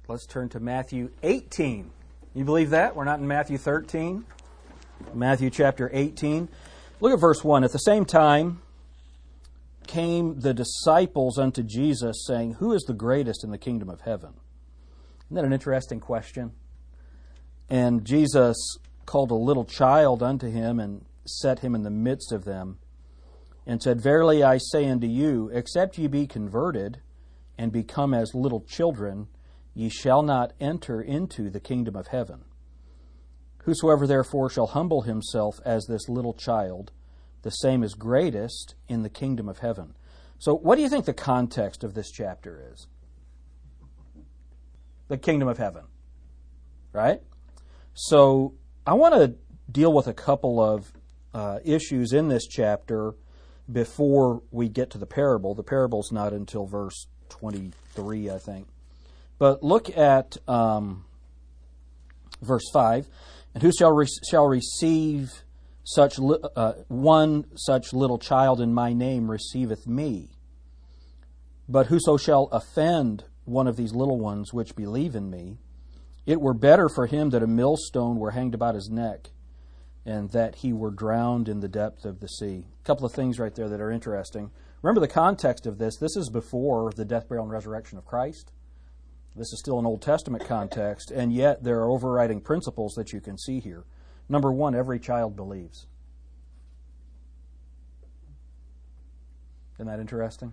Let's turn to Matthew 18. You believe that? We're not in Matthew 13. Matthew chapter 18. Look at verse 1. At the same time came the disciples unto Jesus, saying, Who is the greatest in the kingdom of heaven? Isn't that an interesting question? And Jesus called a little child unto him and set him in the midst of them, and said, Verily I say unto you, except ye be converted and become as little children, ye shall not enter into the kingdom of heaven. Whosoever therefore shall humble himself as this little child, the same is greatest in the kingdom of heaven. So what do you think the context of this chapter is? The kingdom of heaven, right? So I want to deal with a couple of issues in this chapter before we get to the parable. The parable's not until verse 23, I think. But look at verse 5. And who shall receive one such little child in my name receiveth me. But whoso shall offend one of these little ones which believe in me, it were better for him that a millstone were hanged about his neck, and that he were drowned in the depth of the sea. A couple of things right there that are interesting. Remember the context of this. This is before the death, burial, and resurrection of Christ. This is still an Old Testament context, and yet there are overriding principles that you can see here. Number one, every child believes. Isn't that interesting?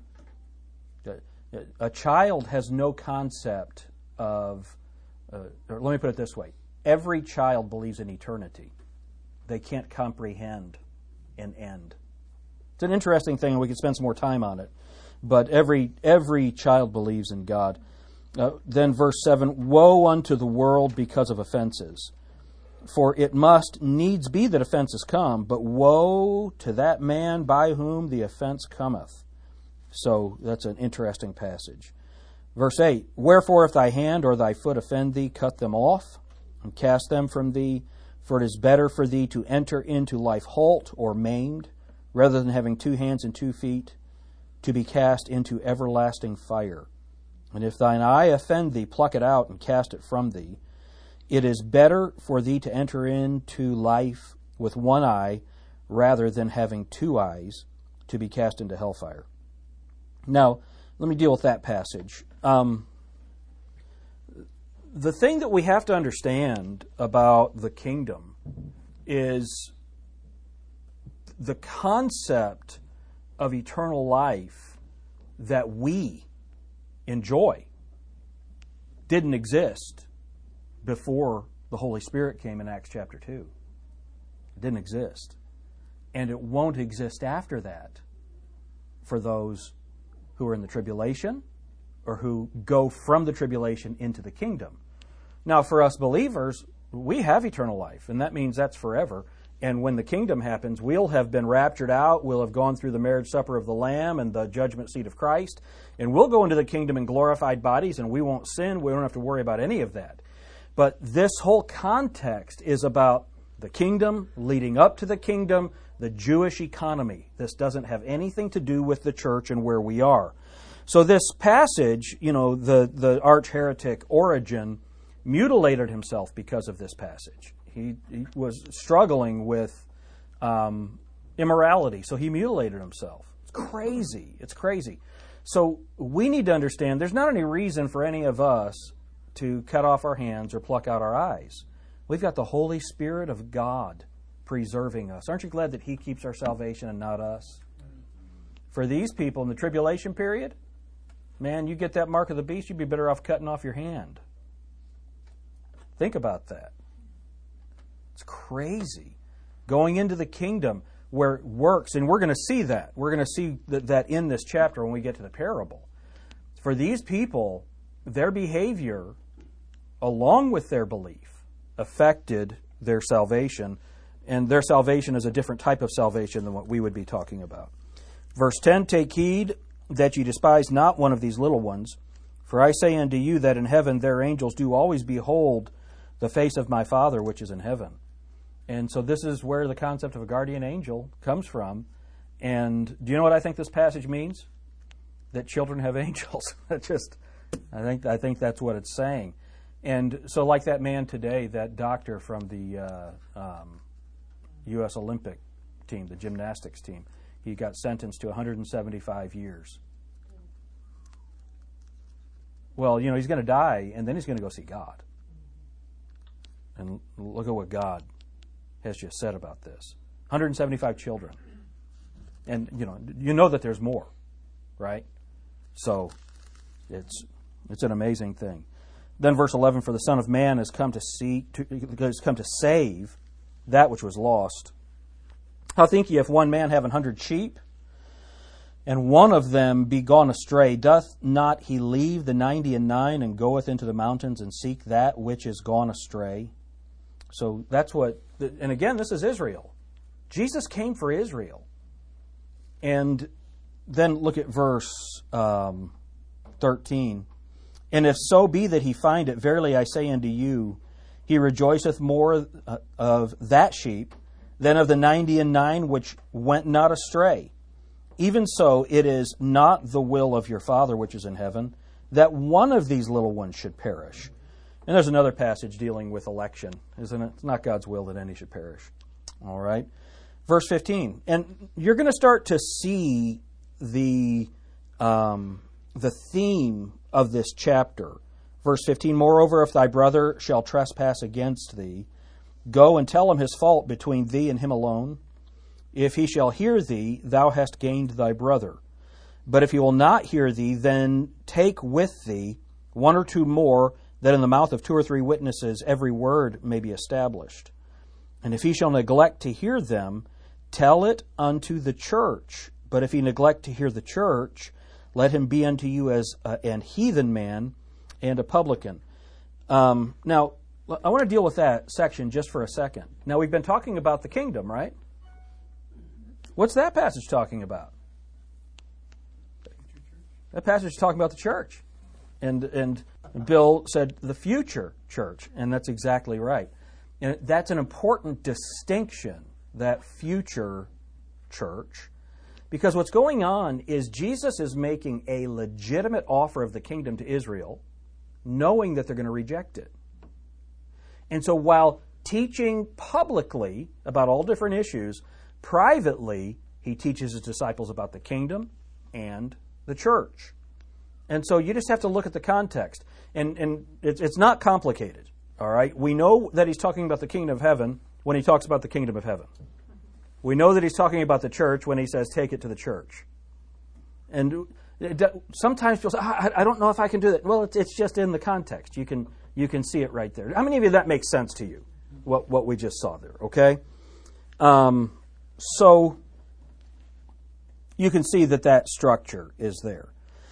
A child has no concept of, or let me put it this way, every child believes in eternity. They can't comprehend an end. It's an interesting thing, and we could spend some more time on it. But every child believes in God. Then verse 7, Woe unto the world because of offenses. For it must needs be that offenses come, but woe to that man by whom the offense cometh. So that's an interesting passage. Verse 8, Wherefore if thy hand or thy foot offend thee, cut them off, and cast them from thee. For it is better for thee to enter into life halt or maimed, rather than having 2 hands and 2 feet, to be cast into everlasting fire. And if thine eye offend thee, pluck it out and cast it from thee. It is better for thee to enter into life with 1 eye, rather than having 2 eyes, to be cast into hellfire. Now, let me deal with that passage. The thing that we have to understand about the kingdom is the concept of eternal life that we enjoy didn't exist before the Holy Spirit came in Acts chapter 2. It didn't exist. And it won't exist after that for those who are in the tribulation or who go from the tribulation into the kingdom. Now, for us believers, we have eternal life, and that means that's forever. And when the kingdom happens, we'll have been raptured out, we'll have gone through the marriage supper of the Lamb and the judgment seat of Christ, and we'll go into the kingdom in glorified bodies, and we won't sin, we don't have to worry about any of that. But this whole context is about the kingdom, leading up to the kingdom, the Jewish economy. This doesn't have anything to do with the church and where we are. So this passage, the arch heretic Origen mutilated himself because of this passage. He was struggling with immorality, so he mutilated himself. It's crazy. It's crazy. So we need to understand there's not any reason for any of us to cut off our hands or pluck out our eyes. We've got the Holy Spirit of God preserving us. Aren't you glad that He keeps our salvation and not us? For these people in the tribulation period, man, you get that mark of the beast, you'd be better off cutting off your hand. Think about that. It's crazy. Going into the kingdom where it works, and we're going to see that. We're going to see that in this chapter when we get to the parable. For these people, their behavior, along with their belief, affected their salvation, and their salvation is a different type of salvation than what we would be talking about. Verse 10, Take heed that ye despise not one of these little ones, for I say unto you that in heaven their angels do always behold the face of my Father which is in heaven. And so this is where the concept of a guardian angel comes from. And do you know what I think this passage means? That children have angels. I think that's what it's saying. And so like that man today, that doctor from the U.S. Olympic team, the gymnastics team, he got sentenced to 175 years. Well, he's going to die, and then he's going to go see God. And look at what God has just said about this. 175 children. And, you know that there's more, right? So it's an amazing thing. Then verse 11, for the Son of Man has come to save that which was lost. How think ye, if one man have 100 sheep, and one of them be gone astray, doth not he leave the 99 and goeth into the mountains and seek that which is gone astray? So that's what, and again, this is Israel. Jesus came for Israel. And then look at verse 13. And if so be that he find it, verily I say unto you, he rejoiceth more of that sheep than of the 99 which went not astray. Even so, it is not the will of your Father which is in heaven, that one of these little ones should perish. And there's another passage dealing with election, isn't it? It's not God's will that any should perish. All right. Verse 15. And you're going to start to see the theme of this chapter. Verse 15, moreover, if thy brother shall trespass against thee, go and tell him his fault between thee and him alone. If he shall hear thee, thou hast gained thy brother. But if he will not hear thee, then take with thee one or two more, that in the mouth of 2 or 3 witnesses every word may be established. And if he shall neglect to hear them, tell it unto the church. But if he neglect to hear the church, let him be unto you as an heathen man and a publican. Now, I want to deal with that section just for a second. Now, we've been talking about the kingdom, right? What's that passage talking about? That passage is talking about the church. And Bill said the future church, and that's exactly right. And that's an important distinction, that future church, because what's going on is Jesus is making a legitimate offer of the kingdom to Israel, knowing that they're going to reject it. And so while teaching publicly about all different issues, privately, he teaches his disciples about the kingdom and the church. And so you just have to look at the context. And it's not complicated, all right? We know that he's talking about the kingdom of heaven when he talks about the kingdom of heaven. We know that he's talking about the church when he says, take it to the church. And sometimes people say, I don't know if I can do that. Well, it's just in the context. You can see it right there. How many of you that makes sense to you, what we just saw there, okay? So you can see that structure is there.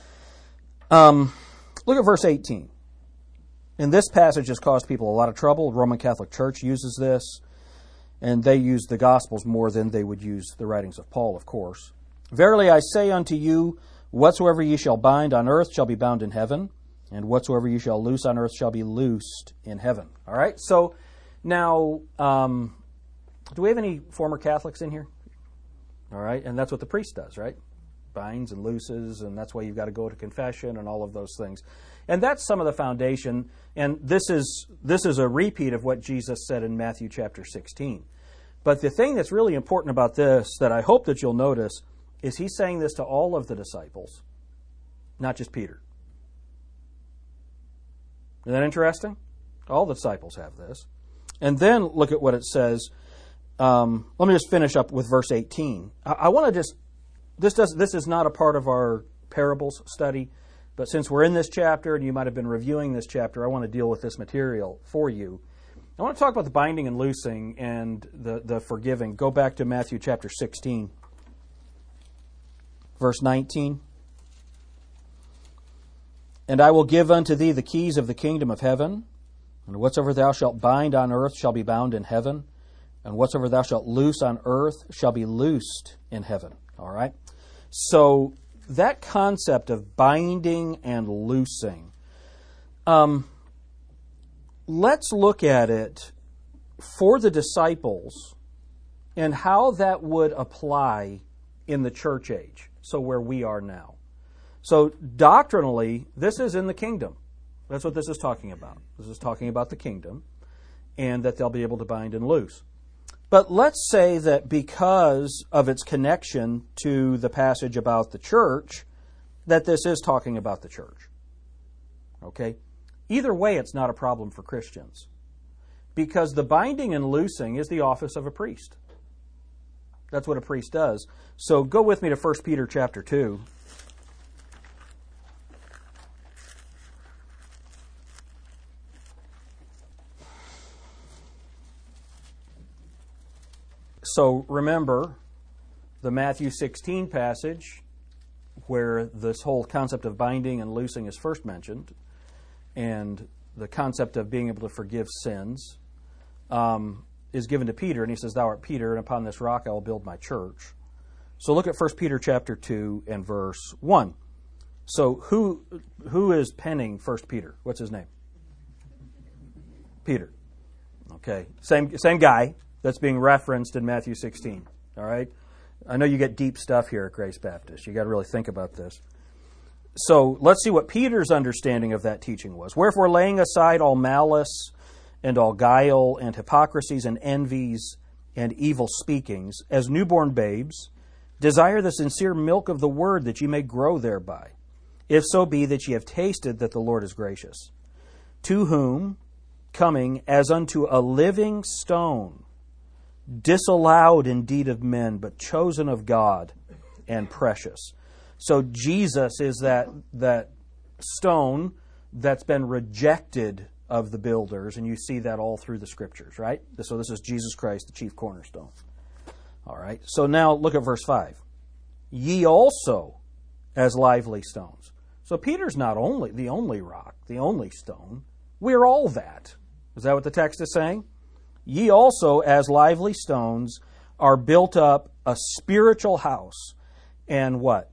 Look at verse 18. And this passage has caused people a lot of trouble. The Roman Catholic Church uses this, and they use the Gospels more than they would use the writings of Paul, of course. Verily I say unto you, whatsoever ye shall bind on earth shall be bound in heaven, and whatsoever ye shall loose on earth shall be loosed in heaven. All right? So now, do we have any former Catholics in here? All right? And that's what the priest does, right? Binds and looses, and that's why you've got to go to confession and all of those things. And that's some of the foundation, and this is a repeat of what Jesus said in Matthew chapter 16. But the thing that's really important about this, that I hope that you'll notice, is he's saying this to all of the disciples, not just Peter. Isn't that interesting? All the disciples have this. And then look at what it says. Let me just finish up with verse 18. I want to just, this is not a part of our parables study, but since we're in this chapter and you might have been reviewing this chapter, I want to deal with this material for you. I want to talk about the binding and loosing and the forgiving. Go back to Matthew chapter 16, verse 19. And I will give unto thee the keys of the kingdom of heaven, and whatsoever thou shalt bind on earth shall be bound in heaven, and whatsoever thou shalt loose on earth shall be loosed in heaven. All right? So that concept of binding and loosing, let's look at it for the disciples and how that would apply in the church age, so where we are now. So doctrinally, this is in the kingdom. That's what this is talking about. This is talking about the kingdom and that they'll be able to bind and loose. But let's say that because of its connection to the passage about the church, that this is talking about the church. Okay? Either way, it's not a problem for Christians. Because the binding and loosing is the office of a priest. That's what a priest does. So go with me to 1 Peter chapter 2. So remember the Matthew 16 passage where this whole concept of binding and loosing is first mentioned, and the concept of being able to forgive sins is given to Peter, and he says, "Thou art Peter, and upon this rock I will build my church." So look at 1 Peter chapter 2 and verse 1. So who is penning 1 Peter? What's his name? Peter. Okay, same guy that's being referenced in Matthew 16. All right? I know you get deep stuff here at Grace Baptist. You got to really think about this. So let's see what Peter's understanding of that teaching was. "Wherefore, laying aside all malice and all guile and hypocrisies and envies and evil speakings, as newborn babes, desire the sincere milk of the word, that ye may grow thereby, if so be that ye have tasted that the Lord is gracious. To whom, coming as unto a living stone, disallowed indeed of men, but chosen of God and precious." So Jesus is that stone that's been rejected of the builders, and you see that all through the Scriptures, right? So this is Jesus Christ, the chief cornerstone. All right, so now look at verse 5. "Ye also as lively stones." So Peter's not only the only rock, the only stone. We're all that. Is that what the text is saying? "Ye also as lively stones are built up a spiritual house," and what?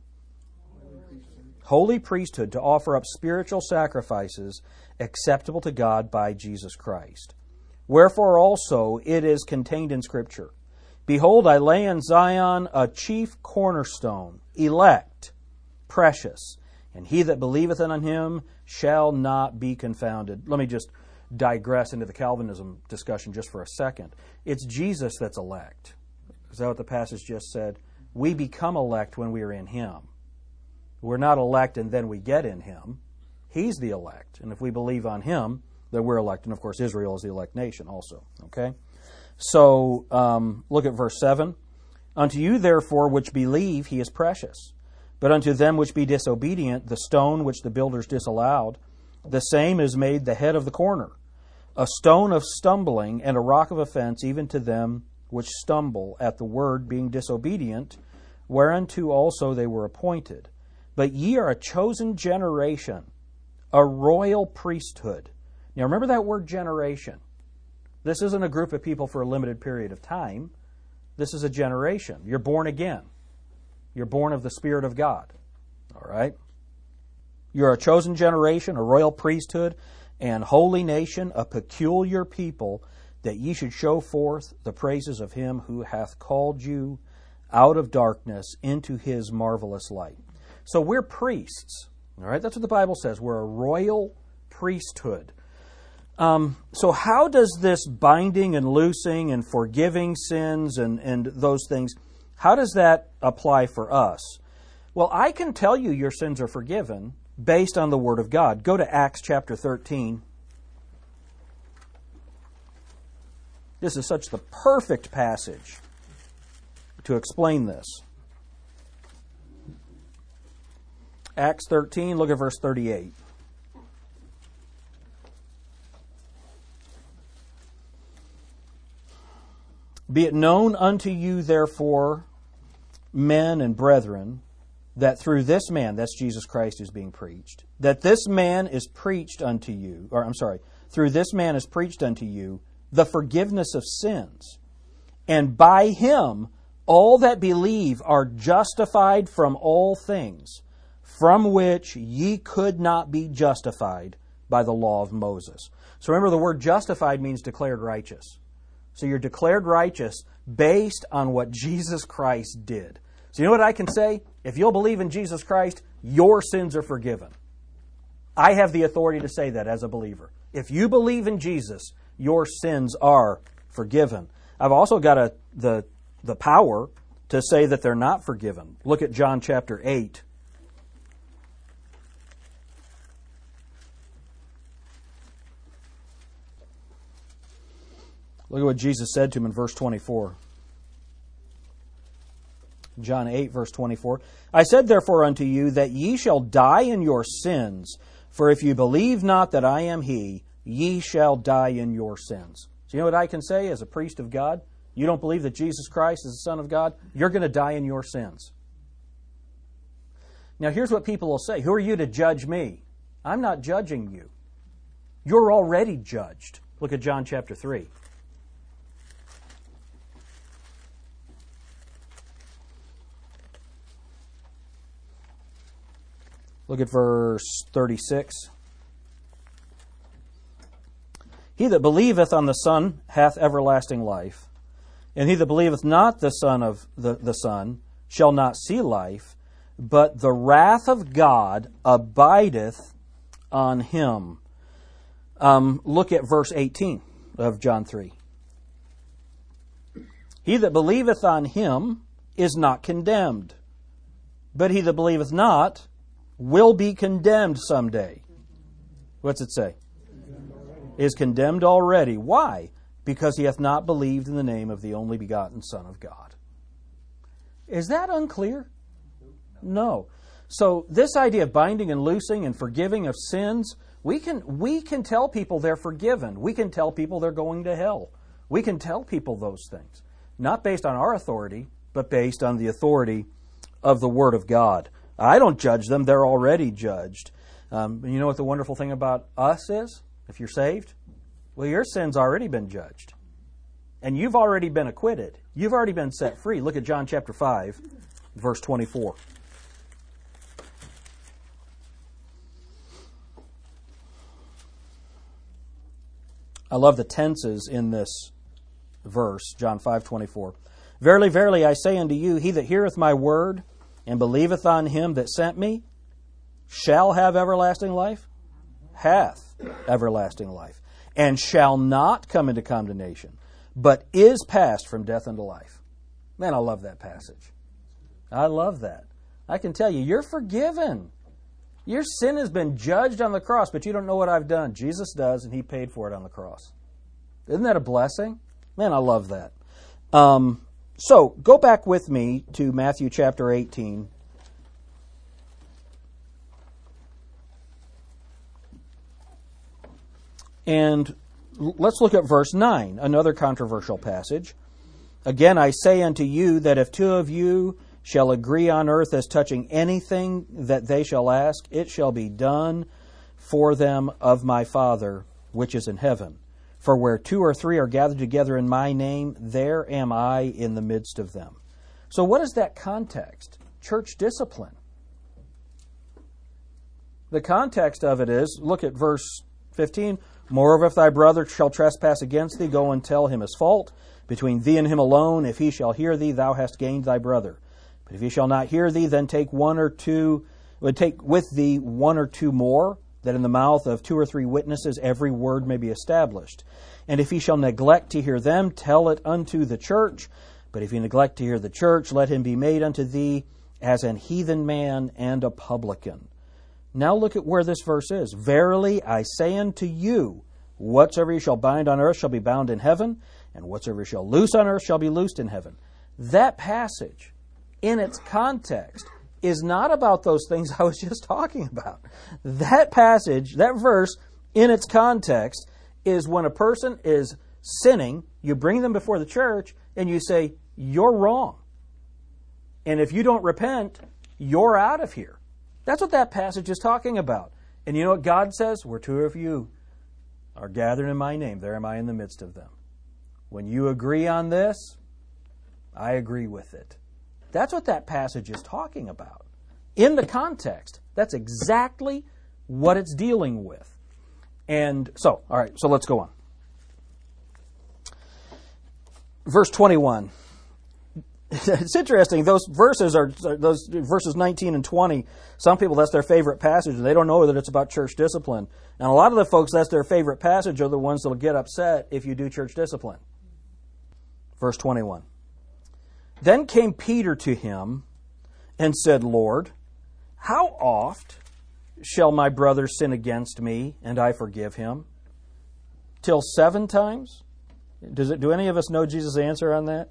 Holy priesthood, to offer up spiritual sacrifices acceptable to God by Jesus Christ. "Wherefore also it is contained in Scripture, Behold, I lay in Zion a chief cornerstone, elect, precious, and he that believeth on him shall not be confounded." Let me just digress into the Calvinism discussion just for a second. It's Jesus that's elect. Is that what the passage just said? We become elect when we are in him. We're not elect and then we get in him. He's the elect. And if we believe on him, then we're elect. And of course, Israel is the elect nation also. Okay? So, look at verse 7. "Unto you, therefore, which believe, he is precious. But unto them which be disobedient, the stone which the builders disallowed, the same is made the head of the corner, a stone of stumbling and a rock of offense, even to them which stumble at the word, being disobedient, whereunto also they were appointed. But ye are a chosen generation, a royal priesthood." Now remember that word generation. This isn't a group of people for a limited period of time. This is a generation. You're born again. You're born of the Spirit of God. All right? "You're a chosen generation, a royal priesthood, and holy nation, a peculiar people, that ye should show forth the praises of him who hath called you out of darkness into his marvelous light." So we're priests. All right? That's what the Bible says. We're a royal priesthood. So how does this binding and loosing and forgiving sins and those things, how does that apply for us? Well, I can tell you your sins are forgiven based on the Word of God. Go to Acts chapter 13. This is such the perfect passage to explain this. Acts 13, look at verse 38. "Be it known unto you, therefore, men and brethren, that through this man," that's Jesus Christ who's being preached, "that this man is preached unto you," through this man is preached unto you the forgiveness of sins. "And by him all that believe are justified from all things, from which ye could not be justified by the law of Moses." So remember, the word justified means declared righteous. So you're declared righteous based on what Jesus Christ did. So you know what I can say? If you'll believe in Jesus Christ, your sins are forgiven. I have the authority to say that as a believer. If you believe in Jesus, your sins are forgiven. I've also got the power to say that they're not forgiven. Look at John chapter 8. Look at what Jesus said to him in verse 24. John 8, verse 24. I said therefore unto you that ye shall die in your sins, for if you believe not that I am He, ye shall die in your sins. So you know what I can say as a priest of God? You don't believe that Jesus Christ is the Son of God? You're going to die in your sins. Now here's what people will say. Who are you to judge me? I'm not judging you. You're already judged. Look at John chapter 3. Look at verse 36. He that believeth on the Son hath everlasting life, and he that believeth not the Son of the Son shall not see life, but the wrath of God abideth on him. Look at verse 18 of John 3. He that believeth on him is not condemned, but he that believeth not will be condemned someday. What's it say? Is condemned already. Why? Because he hath not believed in the name of the only begotten Son of God. Is that unclear? No. So this idea of binding and loosing and forgiving of sins, we can tell people they're forgiven. We can tell people they're going to hell. We can tell people those things. Not based on our authority, but based on the authority of the Word of God. I don't judge them. They're already judged. You know what the wonderful thing about us is? If you're saved? Well, your sin's already been judged. And you've already been acquitted. You've already been set free. Look at John chapter 5, verse 24. I love the tenses in this verse, John 5:24. Verily, verily, I say unto you, he that heareth my word and believeth on him that sent me shall have everlasting life, hath everlasting life, and shall not come into condemnation, but is passed from death unto life. Man, I love that passage. I love that. I can tell you, you're forgiven. Your sin has been judged on the cross, but you don't know what I've done. Jesus does, and He paid for it on the cross. Isn't that a blessing? Man, I love that. So, go back with me to Matthew chapter 18. And let's look at verse 9, another controversial passage. Again, I say unto you that if two of you shall agree on earth as touching anything that they shall ask, it shall be done for them of my Father which is in heaven. For where two or three are gathered together in my name, there am I in the midst of them. So what is that context? Church discipline. The context of it is, look at verse 15. Moreover, if thy brother shall trespass against thee, go and tell him his fault. Between thee and him alone, if he shall hear thee, thou hast gained thy brother. But if he shall not hear thee, then take with thee one or two more, that in the mouth of two or three witnesses every word may be established. And if he shall neglect to hear them, tell it unto the church. But if he neglect to hear the church, let him be made unto thee as an heathen man and a publican. Now look at where this verse is. Verily I say unto you, whatsoever you shall bind on earth shall be bound in heaven, and whatsoever you shall loose on earth shall be loosed in heaven. That passage, in its context, is not about those things I was just talking about. That passage, that verse, in its context, is when a person is sinning, you bring them before the church, and you say, you're wrong. And if you don't repent, you're out of here. That's what that passage is talking about. And you know what God says? Where two of you are gathered in my name, there am I in the midst of them. When you agree on this, I agree with it. That's what that passage is talking about. In the context, that's exactly what it's dealing with. And so, all right, so let's go on. Verse 21. It's interesting. Those verses 19 and 20. Some people, that's their favorite passage, and they don't know that it's about church discipline. And a lot of the folks, that's their favorite passage, are the ones that'll get upset if you do church discipline. Verse 21. Then came Peter to him and said, Lord, how oft shall my brother sin against me, and I forgive him? Till 7 times? Do any of us know Jesus' answer on that?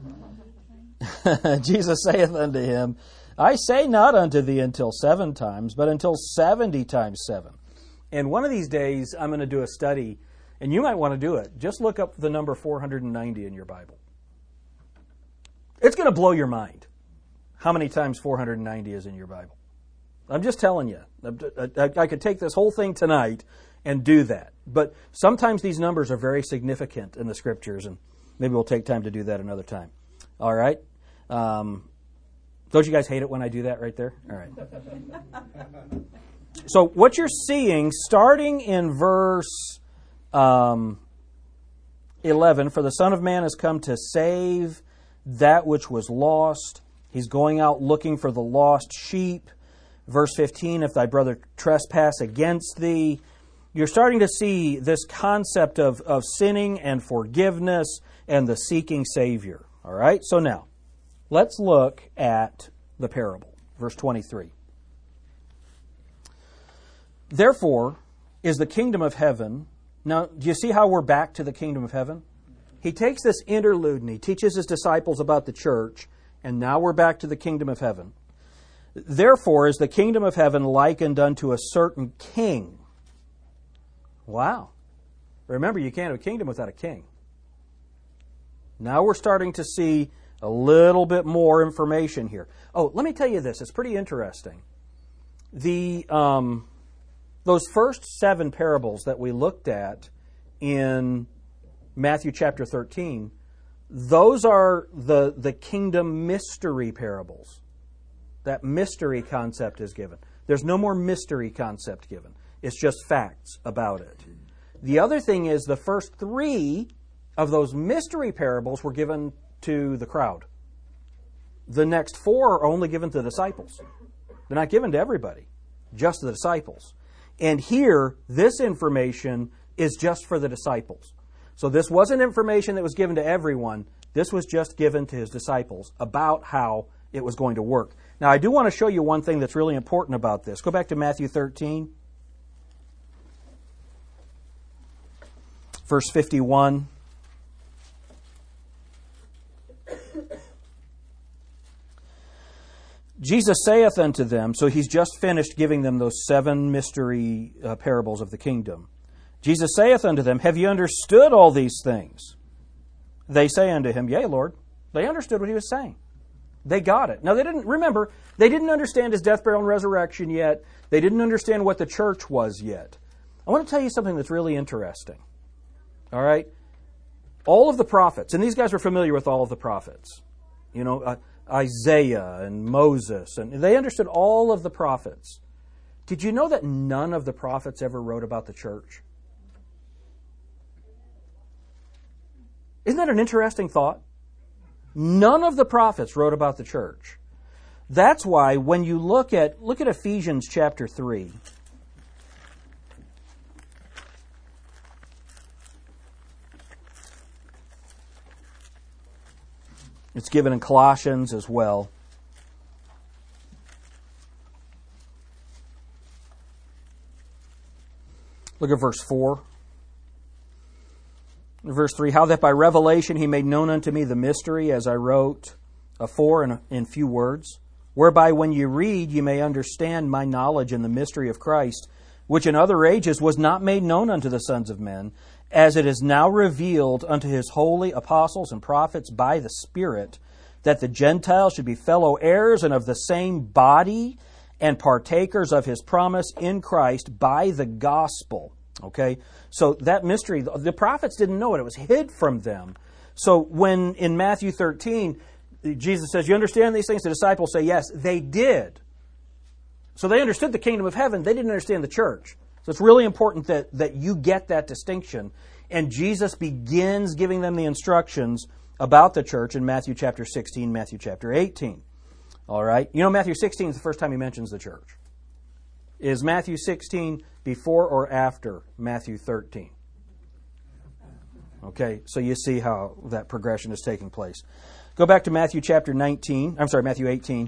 Jesus saith unto him, I say not unto thee until 7 times, but until 70 times 7. And one of these days, I'm going to do a study, and you might want to do it. Just look up the number 490 in your Bible. It's going to blow your mind how many times 490 is in your Bible. I'm just telling you. I could take this whole thing tonight and do that. But sometimes these numbers are very significant in the Scriptures, and maybe we'll take time to do that another time. All right? Don't you guys hate it when I do that right there? All right. So what you're seeing, starting in verse 11, for the Son of Man has come to save that which was lost. He's going out looking for the lost sheep. Verse 15, if thy brother trespass against thee. You're starting to see this concept of sinning and forgiveness and the seeking Savior. All right? So now, let's look at the parable. Verse 23. Therefore is the kingdom of heaven. Now, do you see how we're back to the kingdom of heaven? He takes this interlude and he teaches his disciples about the church, and now we're back to the kingdom of heaven. Therefore is the kingdom of heaven likened unto a certain king. Wow. Remember, you can't have a kingdom without a king. Now we're starting to see a little bit more information here. Oh, let me tell you this. It's pretty interesting. Those first 7 parables that we looked at in Matthew chapter 13, those are the kingdom mystery parables. That mystery concept is given. There's no more mystery concept given. It's just facts about it. The other thing is the first 3 of those mystery parables were given to the crowd. The next 4 are only given to the disciples. They're not given to everybody, just the disciples. And here, this information is just for the disciples. So this wasn't information that was given to everyone. This was just given to his disciples about how it was going to work. Now, I do want to show you one thing that's really important about this. Go back to Matthew 13, verse 51. Jesus saith unto them, so he's just finished giving them those 7 mystery parables of the kingdom. Jesus saith unto them, have you understood all these things? They say unto him, yea, Lord. They understood what he was saying. They got it. Now, they didn't understand his death, burial, and resurrection yet. They didn't understand what the church was yet. I want to tell you something that's really interesting. All right? All of the prophets, and these guys were familiar with all of the prophets. You know, Isaiah and Moses, and they understood all of the prophets. Did you know that none of the prophets ever wrote about the church? Isn't that an interesting thought? None of the prophets wrote about the church. That's why when you look at Ephesians chapter 3. It's given in Colossians as well. Look at verse 4. Verse 3, how that by revelation he made known unto me the mystery, as I wrote afore in few words, whereby when you read you may understand my knowledge in the mystery of Christ, which in other ages was not made known unto the sons of men, as it is now revealed unto his holy apostles and prophets by the Spirit, that the Gentiles should be fellow heirs and of the same body and partakers of his promise in Christ by the gospel. Okay? So that mystery, the prophets didn't know it. It was hid from them. So when in Matthew 13, Jesus says, you understand these things? The disciples say, yes, they did. So they understood the kingdom of heaven. They didn't understand the church. So it's really important that you get that distinction. And Jesus begins giving them the instructions about the church in Matthew chapter 16, Matthew chapter 18. All right? You know, Matthew 16 is the first time he mentions the church. Is Matthew 16 before or after Matthew 13? Okay, so you see how that progression is taking place. Go back to Matthew chapter 19. I'm sorry, Matthew 18.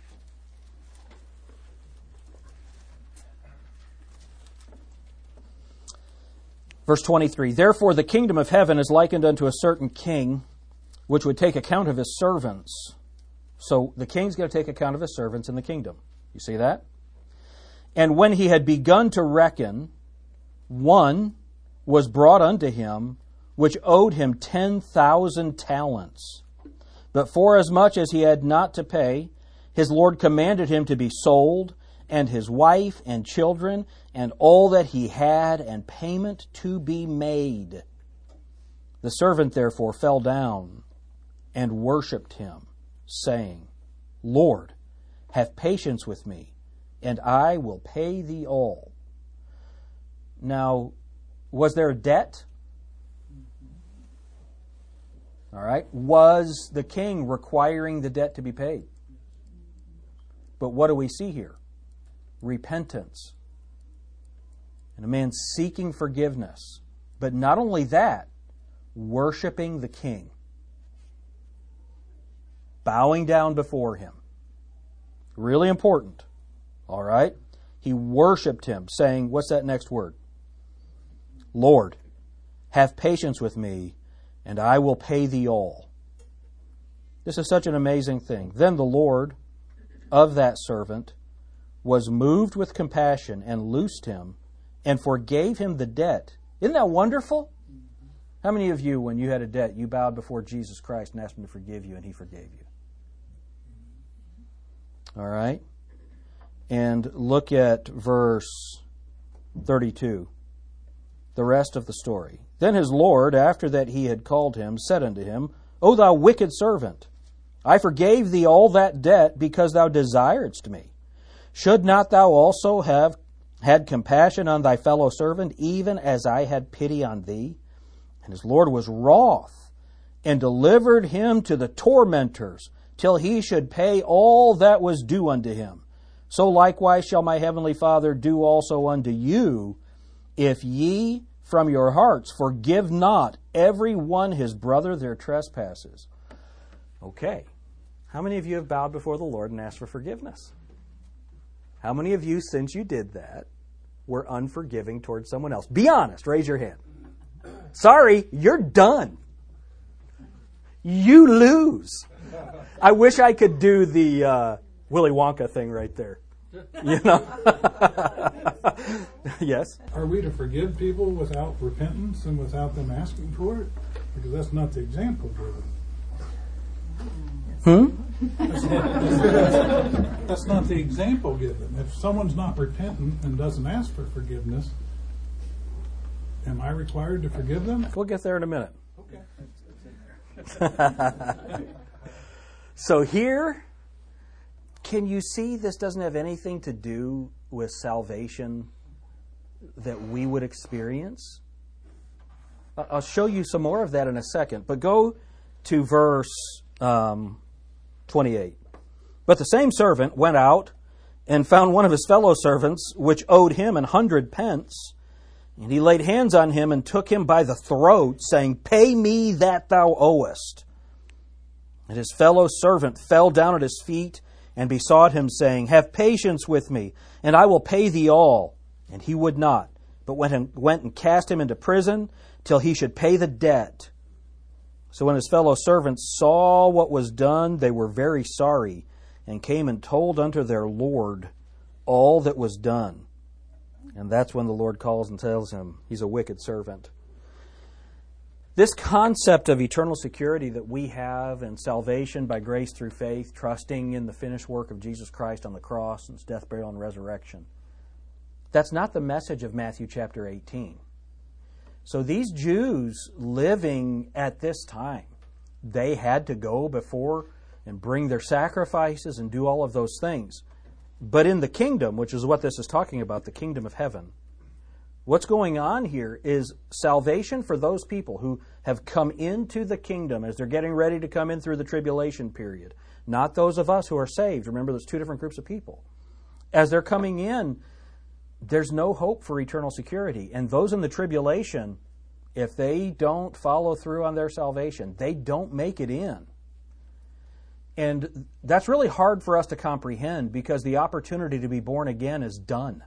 Verse 23, therefore the kingdom of heaven is likened unto a certain king, which would take account of his servants. So the king's going to take account of his servants in the kingdom. You see that? And when he had begun to reckon, one was brought unto him, which owed him 10,000 talents. But forasmuch as he had not to pay, his Lord commanded him to be sold, and his wife and children, and all that he had, and payment to be made. The servant therefore fell down and worshipped him, saying, Lord, have patience with me, and I will pay thee all. Now, was there a debt? All right. Was the king requiring the debt to be paid? But what do we see here? Repentance. And a man seeking forgiveness. But not only that, worshiping the king. Bowing down before him. Really important. All right? He worshiped him, saying, what's that next word? Lord, have patience with me, and I will pay thee all. This is such an amazing thing. Then the Lord of that servant was moved with compassion and loosed him and forgave him the debt. Isn't that wonderful? How many of you, when you had a debt, you bowed before Jesus Christ and asked him to forgive you, and he forgave you? All right? And look at verse 32, the rest of the story. Then his Lord, after that he had called him, said unto him, O thou wicked servant, I forgave thee all that debt because thou desiredst me. Should not thou also have had compassion on thy fellow servant, even as I had pity on thee? And his Lord was wroth, and delivered him to the tormentors, till he should pay all that was due unto him. So likewise shall my heavenly Father do also unto you, if ye from your hearts forgive not every one his brother their trespasses. Okay. How many of you have bowed before the Lord and asked for forgiveness? How many of you, since you did that, were unforgiving towards someone else? Be honest. Raise your hand. Sorry, you're done. You lose. I wish I could do the Willy Wonka thing right there. You know? Yes? Are we to forgive people without repentance and without them asking for it? Because that's not the example given. That's not the example given. If someone's not repentant and doesn't ask for forgiveness, am I required to forgive them? We'll get there in a minute. Okay. So here, can you see this doesn't have anything to do with salvation that we would experience? I'll show you some more of that in a second, but go to verse 28. But the same servant went out and found one of his fellow servants, which owed him 100 pence. And he laid hands on him and took him by the throat, saying, Pay me that thou owest. And his fellow servant fell down at his feet and besought him, saying, Have patience with me, and I will pay thee all. And he would not, but went and cast him into prison till he should pay the debt. So when his fellow servants saw what was done, they were very sorry, and came and told unto their Lord all that was done. And that's when the Lord calls and tells him he's a wicked servant. This concept of eternal security that we have in salvation by grace through faith, trusting in the finished work of Jesus Christ on the cross and his death, burial, and resurrection, that's not the message of Matthew chapter 18. So these Jews living at this time, they had to go before and bring their sacrifices and do all of those things. But in the kingdom, which is what this is talking about, the kingdom of heaven, What's going on here is salvation for those people who have come into the kingdom as they're getting ready to come in through the tribulation period. Not those of us who are saved. Remember, there's two different groups of people. As they're coming in, there's no hope for eternal security. And those in the tribulation, if they don't follow through on their salvation, they don't make it in. And that's really hard for us to comprehend because the opportunity to be born again is done.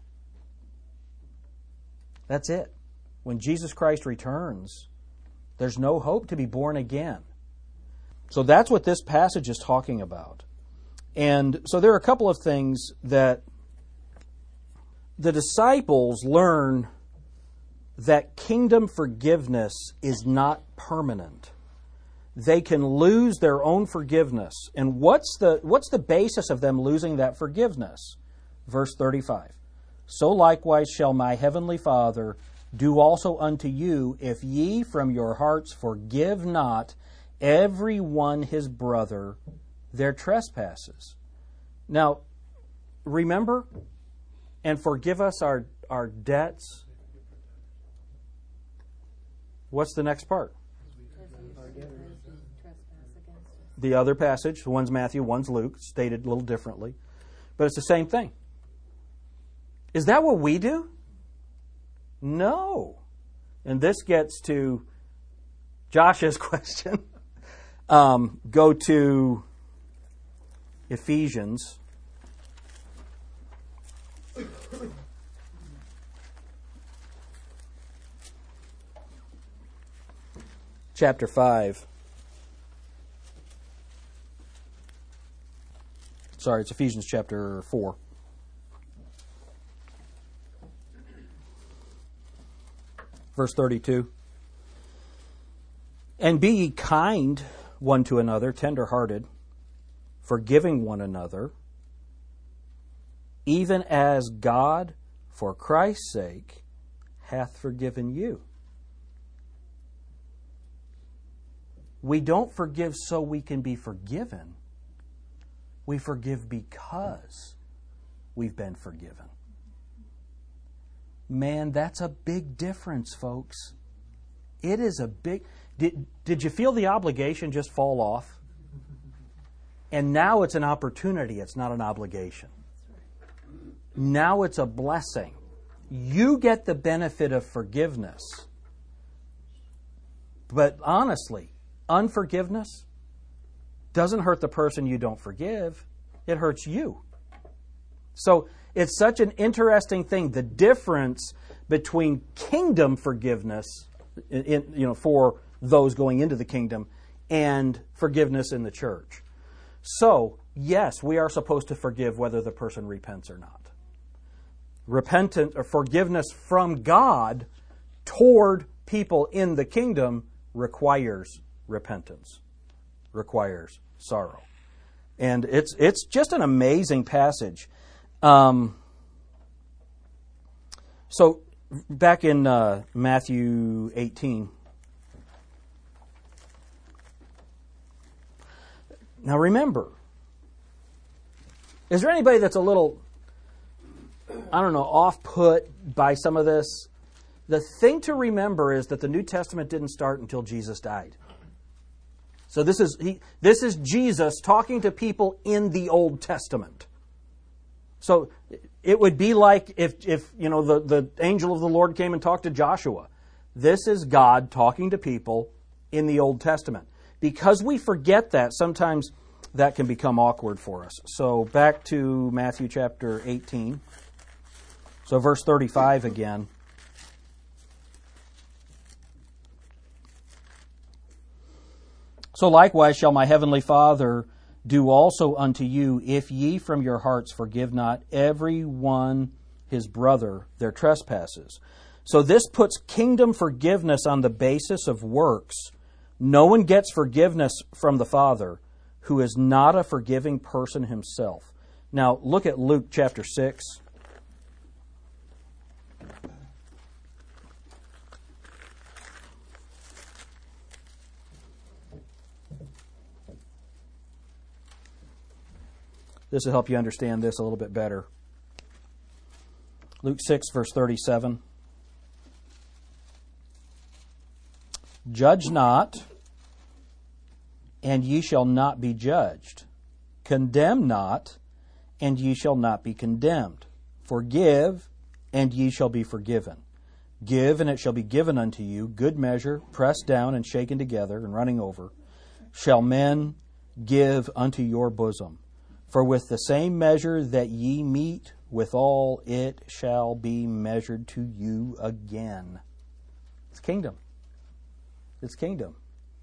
That's it. When Jesus Christ returns, there's no hope to be born again. So that's what this passage is talking about. And so there are a couple of things that the disciples learn that kingdom forgiveness is not permanent. They can lose their own forgiveness. And what's the basis of them losing that forgiveness? Verse 35. So likewise shall my heavenly Father do also unto you, if ye from your hearts forgive not every one his brother their trespasses. Now, remember, and forgive us our debts. What's the next part? The other passage, one's Matthew, one's Luke, stated a little differently. But it's the same thing. Is that what we do? No. And this gets to Josh's question. Go to Ephesians. Chapter 5. Sorry, it's Ephesians chapter 4. Verse 32. And be ye kind one to another, tender-hearted, forgiving one another, even as God, for Christ's sake, hath forgiven you. We don't forgive so we can be forgiven. We forgive because we've been forgiven. Man, that's a big difference, folks. It is a big... Did you feel the obligation just fall off? And now it's an opportunity. It's not an obligation. Now it's a blessing. You get the benefit of forgiveness. But honestly, unforgiveness doesn't hurt the person you don't forgive. It hurts you. So it's such an interesting thing, the difference between kingdom forgiveness for those going into the kingdom and forgiveness in the church. So, yes, we are supposed to forgive whether the person repents or not. Repentance or forgiveness from God toward people in the kingdom requires repentance, requires sorrow. And it's just an amazing passage. So back in Matthew 18. Now remember, is there anybody that's a little, off-put by some of this? The thing to remember is that the New Testament didn't start until Jesus died. So this is Jesus talking to people in the Old Testament. So it would be like if the angel of the Lord came and talked to Joshua. This is God talking to people in the Old Testament. Because we forget that, sometimes that can become awkward for us. So back to Matthew chapter 18. So verse 35 again. So likewise shall my heavenly Father do also unto you, if ye from your hearts forgive not every one his brother their trespasses. So this puts kingdom forgiveness on the basis of works. No one gets forgiveness from the Father who is not a forgiving person himself. Now look at Luke chapter 6. This will help you understand this a little bit better. Luke 6, verse 37. Judge not, and ye shall not be judged. Condemn not, and ye shall not be condemned. Forgive, and ye shall be forgiven. Give, and it shall be given unto you. Good measure, pressed down and shaken together and running over, shall men give unto your bosom. For with the same measure that ye mete withal, it shall be measured to you again. It's kingdom. It's kingdom.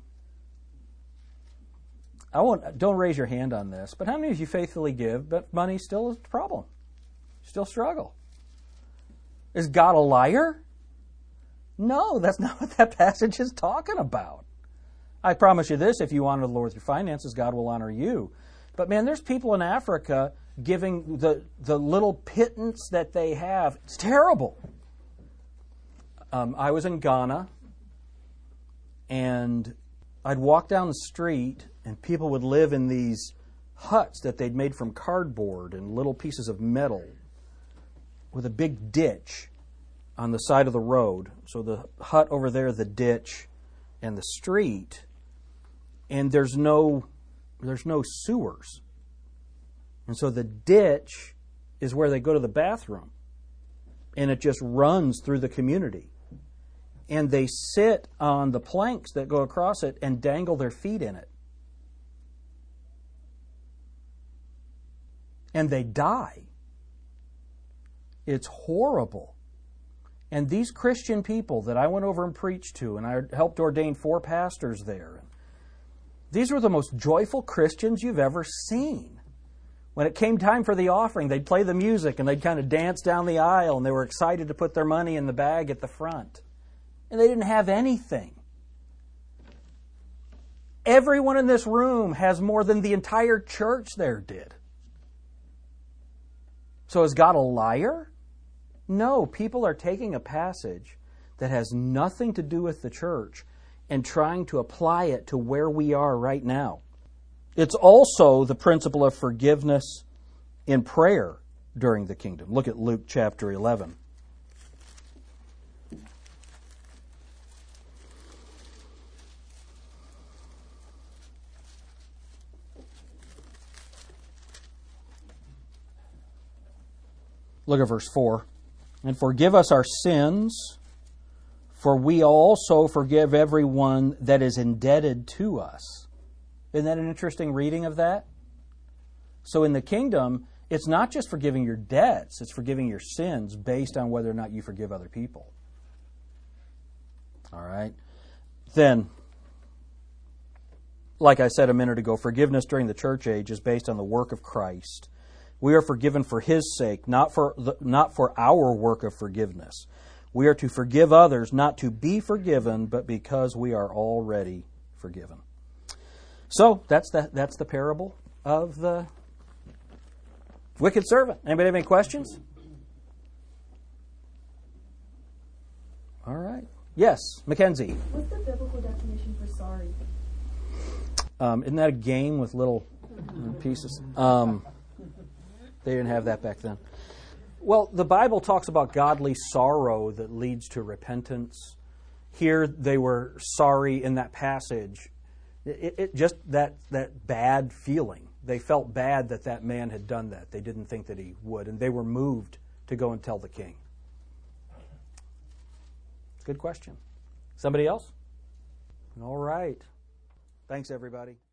Don't raise your hand on this, but how many of you faithfully give, but money still is a problem? Still struggle. Is God a liar? No, that's not what that passage is talking about. I promise you this, if you honor the Lord with your finances, God will honor you. But man, there's people in Africa giving the little pittance that they have. It's terrible. I was in Ghana, and I'd walk down the street, and people would live in these huts that they'd made from cardboard and little pieces of metal with a big ditch on the side of the road. So the hut over there, the ditch, and the street, and there's no sewers. And so the ditch is where they go to the bathroom, and it just runs through the community. And they sit on the planks that go across it and dangle their feet in it. And they die. It's horrible. And these Christian people that I went over and preached to, and I helped ordain 4 pastors there, these were the most joyful Christians you've ever seen. When it came time for the offering, they'd play the music and they'd kind of dance down the aisle, and they were excited to put their money in the bag at the front. And they didn't have anything. Everyone in this room has more than the entire church there did. So is God a liar? No, people are taking a passage that has nothing to do with the church and trying to apply it to where we are right now. It's also the principle of forgiveness in prayer during the kingdom. Look at Luke chapter 11. Look at verse 4. And forgive us our sins, for we also forgive everyone that is indebted to us. Isn't that an interesting reading of that? So in the kingdom, it's not just forgiving your debts, it's forgiving your sins based on whether or not you forgive other people. All right? Then, like I said a minute ago, forgiveness during the church age is based on the work of Christ. We are forgiven for His sake, not for our work of forgiveness. We are to forgive others, not to be forgiven, but because we are already forgiven. So that's the parable of the wicked servant. Anybody have any questions? All right. Yes, Mackenzie. What's the biblical definition for sorry? Isn't that a game with little pieces? They didn't have that back then. Well, the Bible talks about godly sorrow that leads to repentance. Here they were sorry in that passage. It just that bad feeling. They felt bad that man had done that. They didn't think that he would, and they were moved to go and tell the king. Good question. Somebody else? All right. Thanks, everybody.